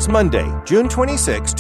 It's Monday, June 26,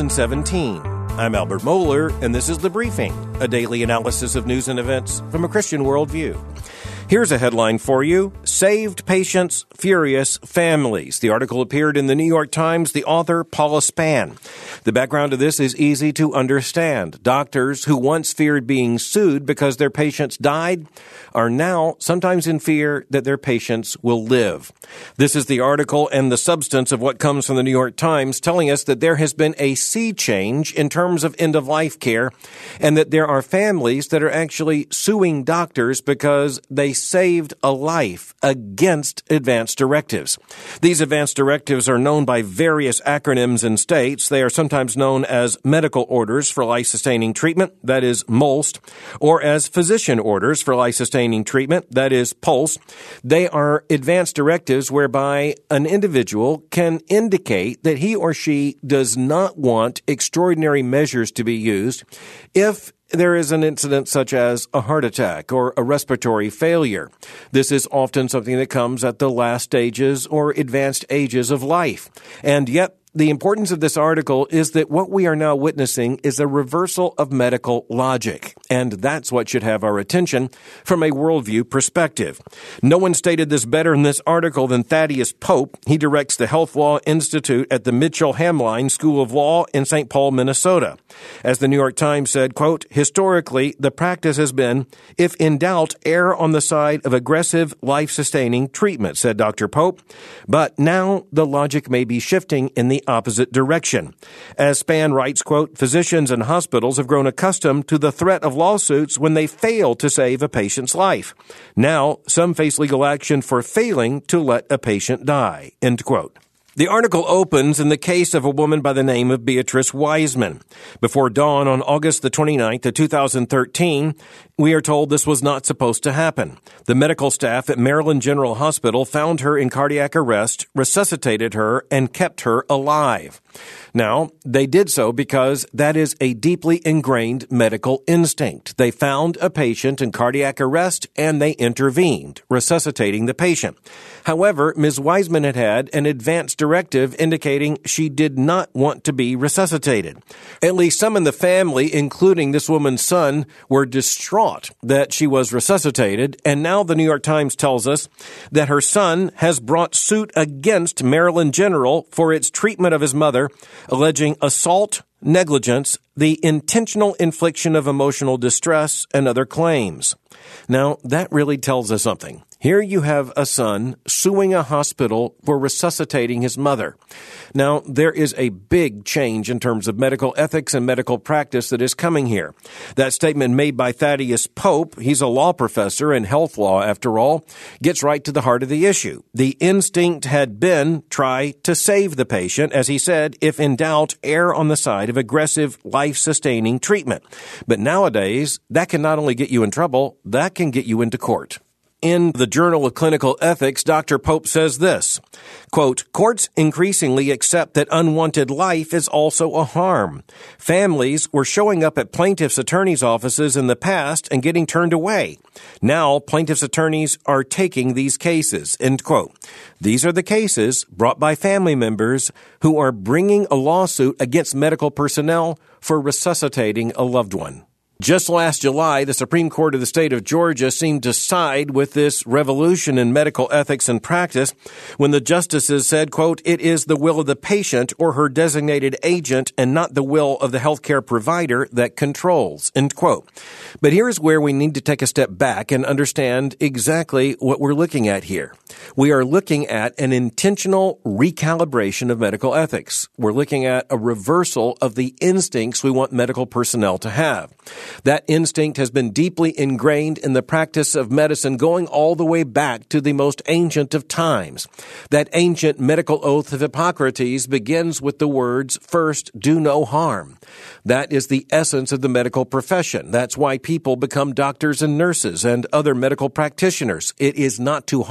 2017. I'm Albert Moeller, and this is The Briefing, a daily analysis of news and events from a Christian worldview. Here's a headline for you: Saved Patients, Furious Families. The article appeared in the New York Times, the author Paula Spann. The background of this is easy to understand. Doctors who once feared being sued because their patients died are now sometimes in fear that their patients will live. This is the article and the substance of what comes from the New York Times, telling us that there has been a sea change in terms of end-of-life care, and that there are families that are actually suing doctors because they saved a life against advance directives. These advance directives are known by various acronyms in states. They are sometimes known as medical orders for life-sustaining treatment, that is MOLST, or as physician orders for life-sustaining treatment, that is PULSE. They are advance directives whereby an individual can indicate that he or she does not want extraordinary measures to be used if there is an incident such as a heart attack or a respiratory failure. This is often something that comes at the last stages or advanced ages of life. And yet, the importance of this article is that what we are now witnessing is a reversal of medical logic, and that's what should have our attention from a worldview perspective. No one stated this better in this article than Thaddeus Pope. He directs the Health Law Institute at the Mitchell Hamline School of Law in St. Paul, Minnesota. As the New York Times said, quote, "Historically, the practice has been, if in doubt, err on the side of aggressive, life-sustaining treatment," said Dr. Pope. But now the logic may be shifting in the opposite direction. As Spann writes, quote, "Physicians and hospitals have grown accustomed to the threat of lawsuits when they fail to save a patient's life. Now, some face legal action for failing to let a patient die," end quote. The article opens in the case of a woman by the name of Beatrice Wiseman. Before dawn on August the 29th of 2013, we are told this was not supposed to happen. The medical staff at Maryland General Hospital found her in cardiac arrest, resuscitated her, and kept her alive. Now, they did so because that is a deeply ingrained medical instinct. They found a patient in cardiac arrest and they intervened, resuscitating the patient. However, Ms. Wiseman had an advance directive indicating she did not want to be resuscitated. At least some in the family, including this woman's son, were distraught that she was resuscitated, and now the New York Times tells us that her son has brought suit against Maryland General for its treatment of his mother, alleging assault, negligence, the intentional infliction of emotional distress, and other claims. Now, that really tells us something. Here you have a son suing a hospital for resuscitating his mother. Now, there is a big change in terms of medical ethics and medical practice that is coming here. That statement made by Thaddeus Pope, he's a law professor in health law after all, gets right to the heart of the issue. The instinct had been try to save the patient, as he said, if in doubt, err on the side of aggressive, life-sustaining treatment. But nowadays, that can not only get you in trouble, that can get you into court. In the Journal of Clinical Ethics, Dr. Pope says this, quote, "Courts increasingly accept that unwanted life is also a harm. Families were showing up at plaintiffs' attorneys' offices in the past and getting turned away. Now plaintiffs' attorneys are taking these cases," end quote. These are the cases brought by family members who are bringing a lawsuit against medical personnel for resuscitating a loved one. Just last July, the Supreme Court of the state of Georgia seemed to side with this revolution in medical ethics and practice when the justices said, quote, "It is the will of the patient or her designated agent and not the will of the healthcare provider that controls," end quote. But here's where we need to take a step back and understand exactly what we're looking at here. We are looking at an intentional recalibration of medical ethics. We're looking at a reversal of the instincts we want medical personnel to have. That instinct has been deeply ingrained in the practice of medicine going all the way back to the most ancient of times. That ancient medical oath of Hippocrates begins with the words, "First, do no harm." That is the essence of the medical profession. That's why people become doctors and nurses and other medical practitioners. It is not to harm, it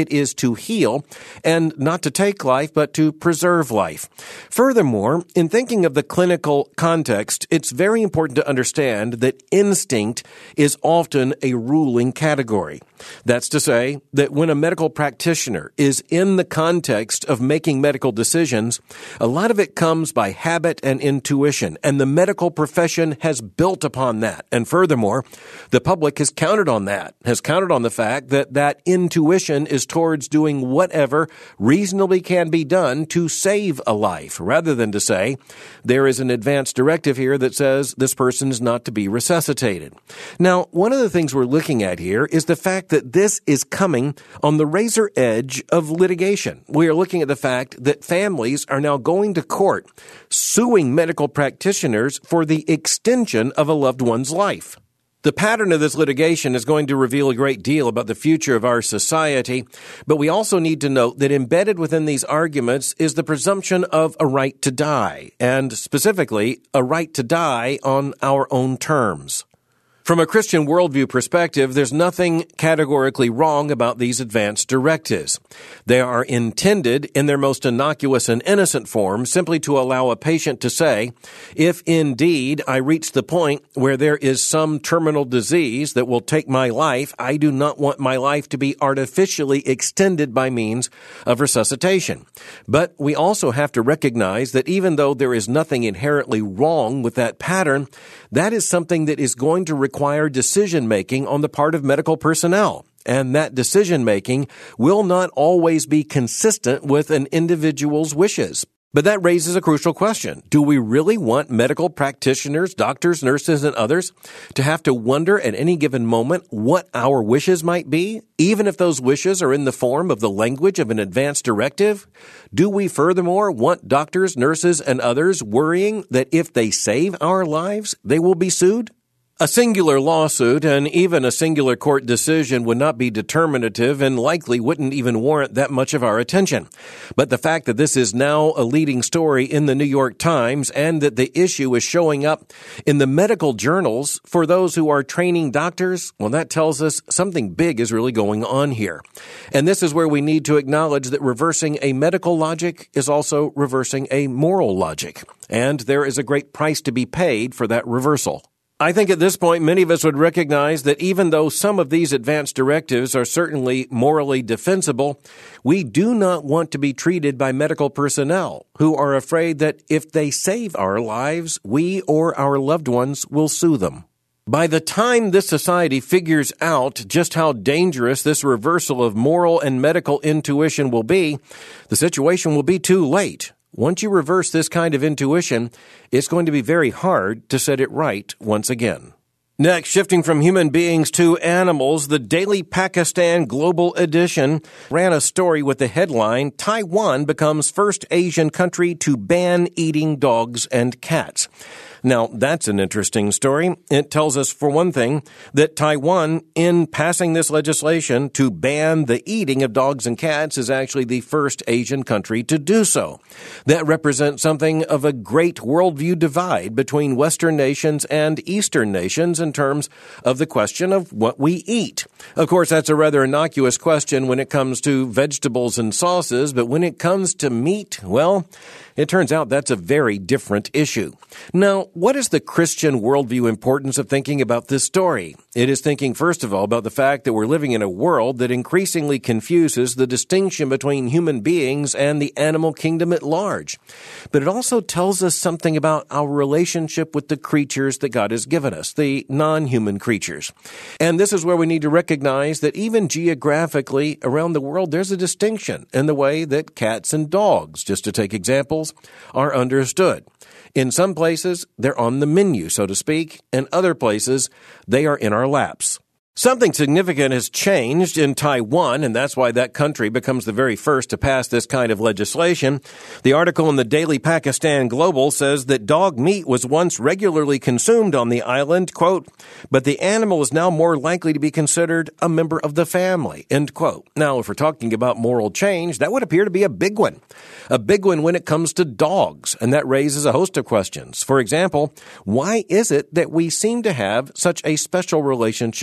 it is to heal and not to take life, but to preserve life. Furthermore, in thinking of the clinical context, it's very important to understand that instinct is often a ruling category. That's to say that when a medical practitioner is in the context of making medical decisions, a lot of it comes by habit and intuition, and the medical profession has built upon that. And furthermore, the public has counted on that, has counted on the fact that that intuition is towards doing whatever reasonably can be done to save a life, rather than to say there is an advance directive here that says this person is not to be resuscitated. Now, one of the things we're looking at here is the fact that this is coming on the razor edge of litigation. We are looking at the fact that families are now going to court suing medical practitioners for the extension of a loved one's life. The pattern of this litigation is going to reveal a great deal about the future of our society, but we also need to note that embedded within these arguments is the presumption of a right to die, and specifically, a right to die on our own terms. From a Christian worldview perspective, there's nothing categorically wrong about these advance directives. They are intended in their most innocuous and innocent form simply to allow a patient to say, if indeed I reach the point where there is some terminal disease that will take my life, I do not want my life to be artificially extended by means of resuscitation. But we also have to recognize that even though there is nothing inherently wrong with that pattern, that is something that is going to require decision-making on the part of medical personnel. And that decision-making will not always be consistent with an individual's wishes. But that raises a crucial question. Do we really want medical practitioners, doctors, nurses, and others to have to wonder at any given moment what our wishes might be, even if those wishes are in the form of the language of an advance directive? Do we furthermore want doctors, nurses, and others worrying that if they save our lives, they will be sued? A singular lawsuit and even a singular court decision would not be determinative and likely wouldn't even warrant that much of our attention. But the fact that this is now a leading story in the New York Times and that the issue is showing up in the medical journals for those who are training doctors, well, that tells us something big is really going on here. And this is where we need to acknowledge that reversing a medical logic is also reversing a moral logic. And there is a great price to be paid for that reversal. I think at this point, many of us would recognize that even though some of these advance directives are certainly morally defensible, we do not want to be treated by medical personnel who are afraid that if they save our lives, we or our loved ones will sue them. By the time this society figures out just how dangerous this reversal of moral and medical intuition will be, the situation will be too late. Once you reverse this kind of intuition, it's going to be very hard to set it right once again. Next, shifting from human beings to animals, the Daily Pakistan Global Edition ran a story with the headline, Taiwan becomes first Asian country to ban eating dogs and cats. Now, that's an interesting story. It tells us, for one thing, that Taiwan, in passing this legislation to ban the eating of dogs and cats, is actually the first Asian country to do so. That represents something of a great worldview divide between Western nations and Eastern nations in terms of the question of what we eat. Of course, that's a rather innocuous question when it comes to vegetables and sauces, but when it comes to meat, well, it turns out that's a very different issue. Now, what is the Christian worldview importance of thinking about this story? It is thinking, first of all, about the fact that we're living in a world that increasingly confuses the distinction between human beings and the animal kingdom at large. But it also tells us something about our relationship with the creatures that God has given us, the non-human creatures. And this is where we need to recognize that even geographically around the world, there's a distinction in the way that cats and dogs, just to take examples, are understood. In some places, they're on the menu, so to speak. In other places, they are in our laps. Something significant has changed in Taiwan, and that's why that country becomes the very first to pass this kind of legislation. The article in the Daily Pakistan Global says that dog meat was once regularly consumed on the island, quote, but the animal is now more likely to be considered a member of the family, end quote. Now, if we're talking about moral change, that would appear to be a big one when it comes to dogs, and that raises a host of questions. For example, why is it that we seem to have such a special relationship with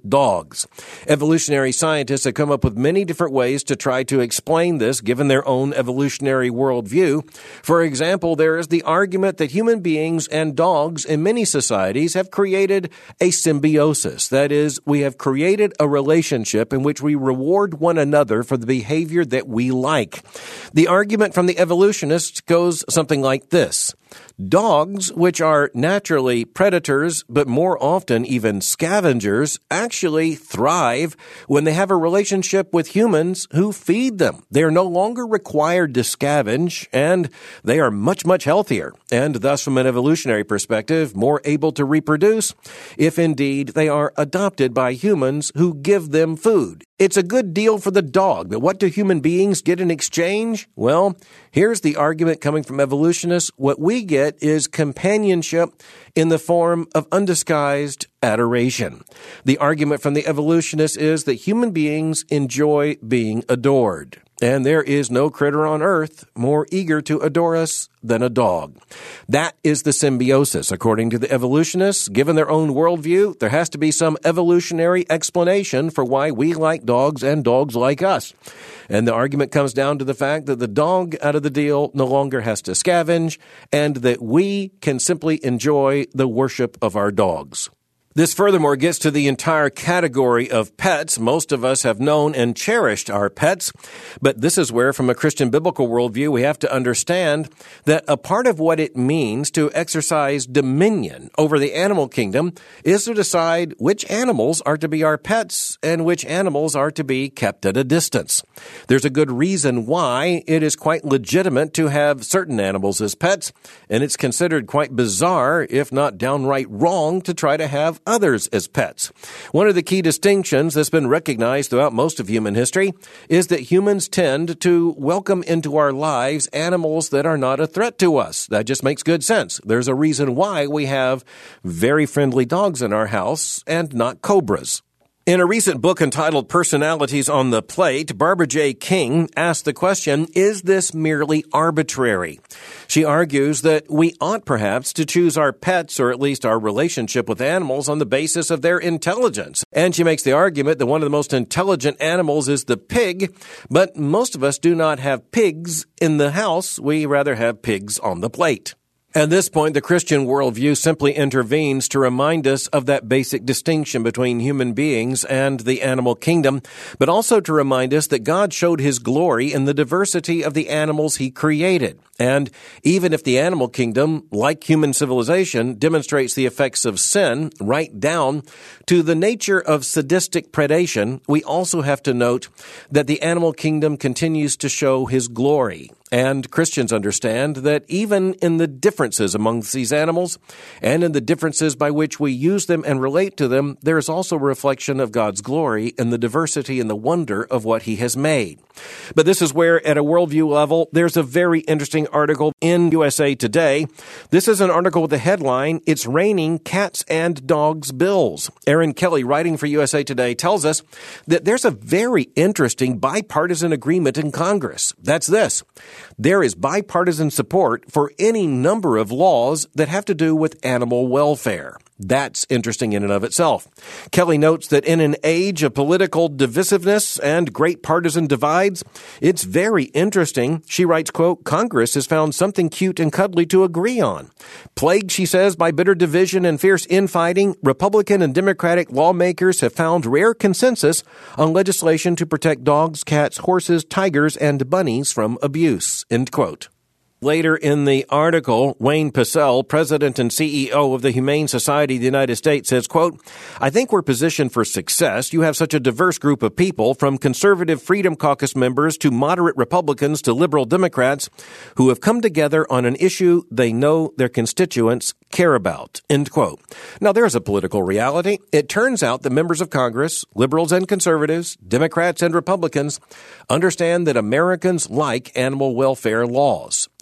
dogs. Evolutionary scientists have come up with many different ways to try to explain this given their own evolutionary worldview. For example, there is the argument that human beings and dogs in many societies have created a symbiosis. That is, we have created a relationship in which we reward one another for the behavior that we like. The argument from the evolutionists goes something like this. Dogs, which are naturally predators, but more often even scavengers, actually thrive when they have a relationship with humans who feed them. They are no longer required to scavenge, and they are much, much healthier, and thus, from an evolutionary perspective, more able to reproduce, if indeed they are adopted by humans who give them food. It's a good deal for the dog, but what do human beings get in exchange? Well, here's the argument coming from evolutionists. What we get is companionship in the form of undisguised adoration. The argument from the evolutionists is that human beings enjoy being adored. And there is no critter on earth more eager to adore us than a dog. That is the symbiosis. According to the evolutionists, given their own worldview, there has to be some evolutionary explanation for why we like dogs and dogs like us. And the argument comes down to the fact that the dog out of the deal no longer has to scavenge, and that we can simply enjoy the worship of our dogs. This furthermore gets to the entire category of pets. Most of us have known and cherished our pets, but this is where, from a Christian biblical worldview, we have to understand that a part of what it means to exercise dominion over the animal kingdom is to decide which animals are to be our pets and which animals are to be kept at a distance. There's a good reason why it is quite legitimate to have certain animals as pets, and it's considered quite bizarre, if not downright wrong, to try to have others as pets. One of the key distinctions that's been recognized throughout most of human history is that humans tend to welcome into our lives animals that are not a threat to us. That just makes good sense. There's a reason why we have very friendly dogs in our house and not cobras. In a recent book entitled Personalities on the Plate, Barbara J. King asked the question, is this merely arbitrary? She argues that we ought perhaps to choose our pets, or at least our relationship with animals, on the basis of their intelligence. And she makes the argument that one of the most intelligent animals is the pig, but most of us do not have pigs in the house. We rather have pigs on the plate. At this point, the Christian worldview simply intervenes to remind us of that basic distinction between human beings and the animal kingdom, but also to remind us that God showed His glory in the diversity of the animals He created. And even if the animal kingdom, like human civilization, demonstrates the effects of sin right down to the nature of sadistic predation, we also have to note that the animal kingdom continues to show His glory. And Christians understand that even in the differences amongst these animals and in the differences by which we use them and relate to them, there is also a reflection of God's glory in the diversity and the wonder of what He has made. But this is where, at a worldview level, there's a very interesting article in USA Today. This is an article with the headline, "It's Raining Cats and Dogs Bills." Aaron Kelly, writing for USA Today, tells us that there's a very interesting bipartisan agreement in Congress. That's this. There is bipartisan support for any number of laws that have to do with animal welfare. That's interesting in and of itself. Kelly notes that in an age of political divisiveness and great partisan divides, it's very interesting. She writes, quote, "Congress has found something cute and cuddly to agree on. Plagued, she says, by bitter division and fierce infighting, Republican and Democratic lawmakers have found rare consensus on legislation to protect dogs, cats, horses, tigers, and bunnies from abuse," end quote. Later in the article, Wayne Pacelle, president and CEO of the Humane Society of the United States, says, quote, "I think we're positioned for success. You have such a diverse group of people, from conservative Freedom Caucus members to moderate Republicans to liberal Democrats, who have come together on an issue they know their constituents care about," end quote. Now, there's a political reality. It turns out that members of Congress, liberals and conservatives, Democrats and Republicans, understand that Americans like animal welfare laws.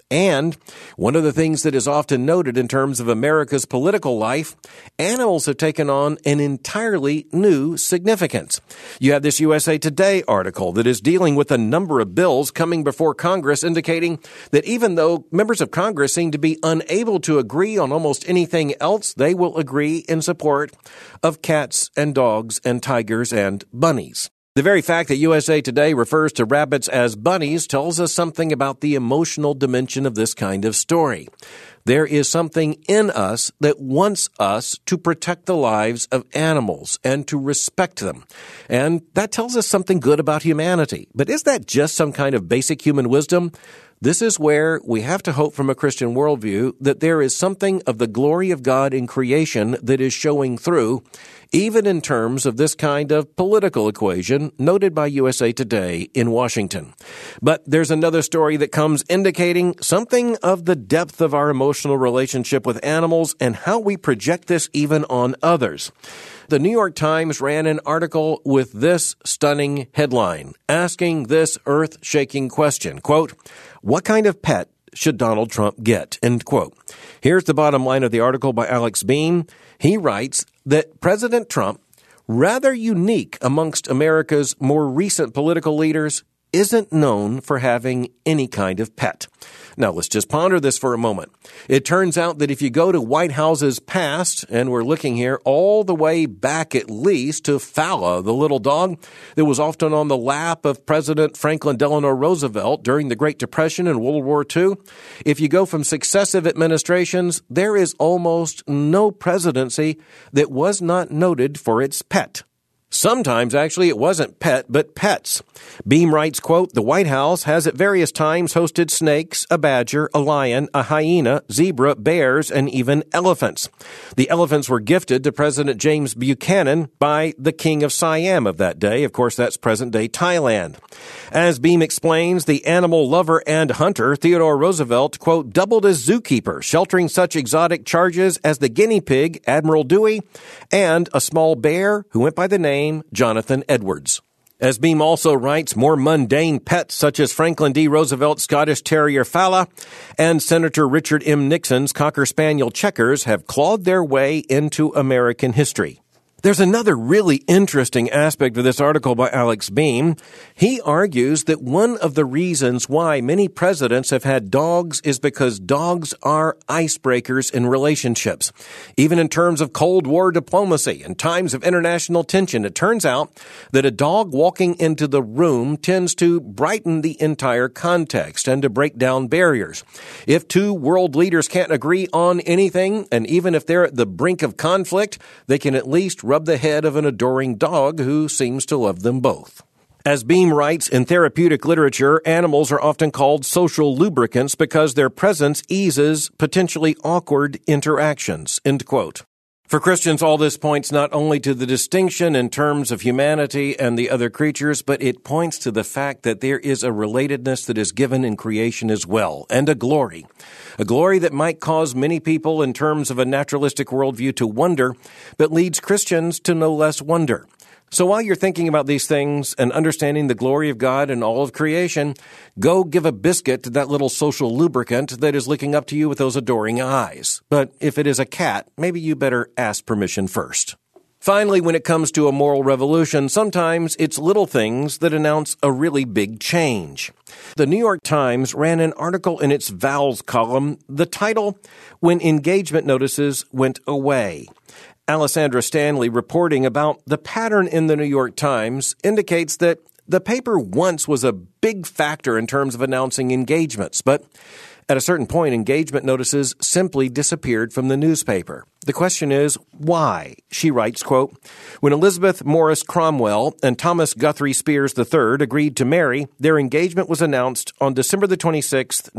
And one of the things that is often noted in terms of America's political life, animals have taken on an entirely new significance. You have this USA Today article that is dealing with a number of bills coming before Congress indicating that even though members of Congress seem to be unable to agree on almost anything else, they will agree in support of cats and dogs and tigers and bunnies. The very fact that USA Today refers to rabbits as bunnies tells us something about the emotional dimension of this kind of story. There is something in us that wants us to protect the lives of animals and to respect them. And that tells us something good about humanity. But is that just some kind of basic human wisdom? This is where we have to hope from a Christian worldview that there is something of the glory of God in creation that is showing through, even in terms of this kind of political equation noted by USA Today in Washington. But there's another story that comes indicating something of the depth of our emotional relationship with animals and how we project this even on others. The New York Times ran an article with this stunning headline, asking this earth-shaking question, quote, "What kind of pet should Donald Trump get?" End quote. Here's the bottom line of the article by Alex Beam. He writes that President Trump, rather unique amongst America's more recent political leaders, isn't known for having any kind of pet. Now, let's just ponder this for a moment. It turns out that if you go to White House's past, and we're looking here all the way back at least to Fala, the little dog that was often on the lap of President Franklin Delano Roosevelt during the Great Depression and World War II, if you go from successive administrations, there is almost no presidency that was not noted for its pet. Sometimes, actually, it wasn't pet, but pets. Beam writes, quote, "The White House has at various times hosted snakes, a badger, a lion, a hyena, zebra, bears, and even elephants. The elephants were gifted to President James Buchanan by the King of Siam of that day. Of course, that's present-day Thailand. As Beam explains, the animal lover and hunter, Theodore Roosevelt, quote, doubled as zookeeper, sheltering such exotic charges as the guinea pig, Admiral Dewey, and a small bear who went by the name Jonathan Edwards." As Beam also writes, more mundane pets such as Franklin D. Roosevelt's Scottish Terrier Fala and Senator Richard M. Nixon's Cocker Spaniel Checkers have clawed their way into American history. There's another really interesting aspect of this article by Alex Beam. He argues that one of the reasons why many presidents have had dogs is because dogs are icebreakers in relationships. Even in terms of Cold War diplomacy and times of international tension, it turns out that a dog walking into the room tends to brighten the entire context and to break down barriers. If two world leaders can't agree on anything, and even if they're at the brink of conflict, they can at least rub the head of an adoring dog who seems to love them both. As Beam writes, in therapeutic literature, animals are often called social lubricants because their presence eases potentially awkward interactions. End quote. For Christians, all this points not only to the distinction in terms of humanity and the other creatures, but it points to the fact that there is a relatedness that is given in creation as well, and a glory that might cause many people in terms of a naturalistic worldview to wonder, but leads Christians to no less wonder. So while you're thinking about these things and understanding the glory of God and all of creation, go give a biscuit to that little social lubricant that is looking up to you with those adoring eyes. But if it is a cat, maybe you better ask permission first. Finally, when it comes to a moral revolution, sometimes it's little things that announce a really big change. The New York Times ran an article in its Vowels column, the title, "When Engagement Notices Went Away." Alessandra Stanley, reporting about the pattern in the New York Times, indicates that the paper once was a big factor in terms of announcing engagements, but at a certain point, engagement notices simply disappeared from the newspaper. The question is, why? She writes, quote, "When Elizabeth Morris Cromwell and Thomas Guthrie Spears III agreed to marry, their engagement was announced on December the 26th,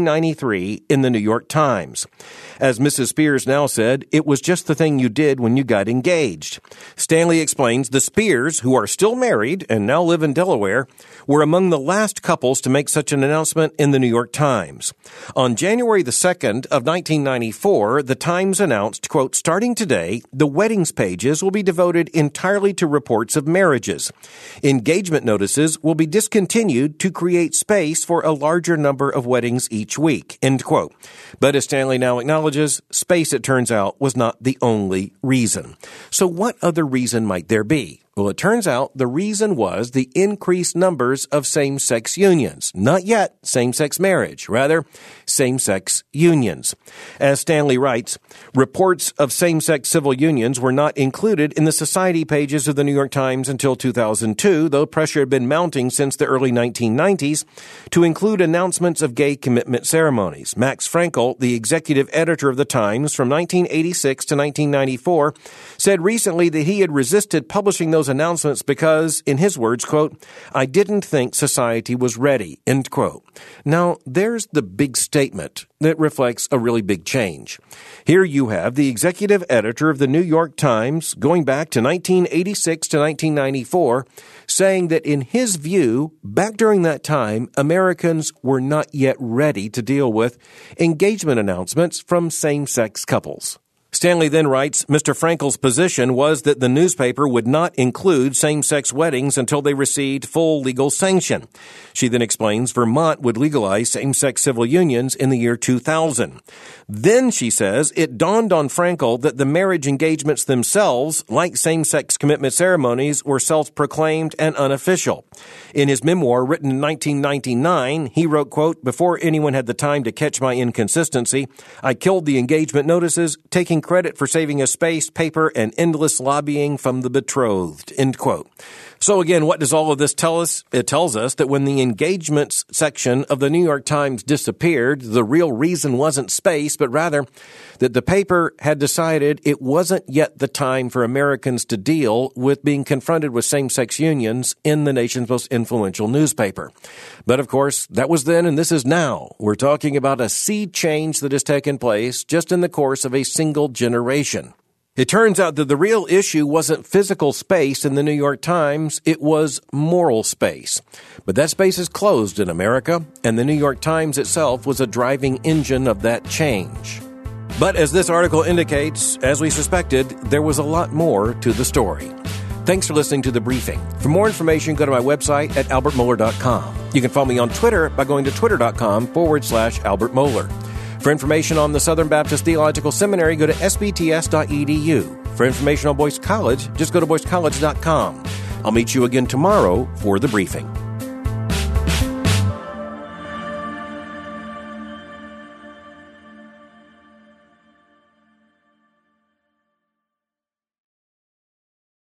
1993 in the New York Times. As Mrs. Spears now said, it was just the thing you did when you got engaged." Stanley explains the Spears, who are still married and now live in Delaware, were among the last couples to make such an announcement in the New York Times. On January the 2nd of 1994, the Times announced, quote, starting today, the weddings pages will be devoted entirely to reports of marriages. Engagement notices will be discontinued to create space for a larger number of weddings each week, end quote. But as Stanley now acknowledges, space, it turns out, was not the only reason. So what other reason might there be? Well, it turns out the reason was the increased numbers of same-sex unions. Not yet same-sex marriage, rather same-sex unions. As Stanley writes, reports of same-sex civil unions were not included in the society pages of the New York Times until 2002, though pressure had been mounting since the early 1990s to include announcements of gay commitment ceremonies. Max Frankel, the executive editor of the Times from 1986 to 1994, said recently that he had resisted publishing those announcements because, in his words, quote, I didn't think society was ready, end quote. Now, there's the big statement that reflects a really big change. Here you have the executive editor of the New York Times going back to 1986 to 1994 saying that in his view, back during that time, Americans were not yet ready to deal with engagement announcements from same-sex couples. Stanley then writes, Mr. Frankel's position was that the newspaper would not include same-sex weddings until they received full legal sanction. She then explains Vermont would legalize same-sex civil unions in the year 2000. Then, she says, it dawned on Frankel that the marriage engagements themselves, like same-sex commitment ceremonies, were self-proclaimed and unofficial. In his memoir written in 1999, he wrote, quote, before anyone had the time to catch my inconsistency, I killed the engagement notices, taking credit for saving us space, paper, and endless lobbying from the betrothed, end quote. So again, what does all of this tell us? It tells us that when the engagements section of the New York Times disappeared, the real reason wasn't space, but rather that the paper had decided it wasn't yet the time for Americans to deal with being confronted with same-sex unions in the nation's most influential newspaper. But of course, that was then and this is now. We're talking about a sea change that has taken place just in the course of a single generation. It turns out that the real issue wasn't physical space in the New York Times, it was moral space. But that space is closed in America, and the New York Times itself was a driving engine of that change. But as this article indicates, as we suspected, there was a lot more to the story. Thanks for listening to The Briefing. For more information, go to my website at albertmohler.com. You can follow me on Twitter by going to twitter.com/Albert For information on the Southern Baptist Theological Seminary, go to sbts.edu. For information on Boyce College, just go to boycecollege.com. I'll meet you again tomorrow for The Briefing.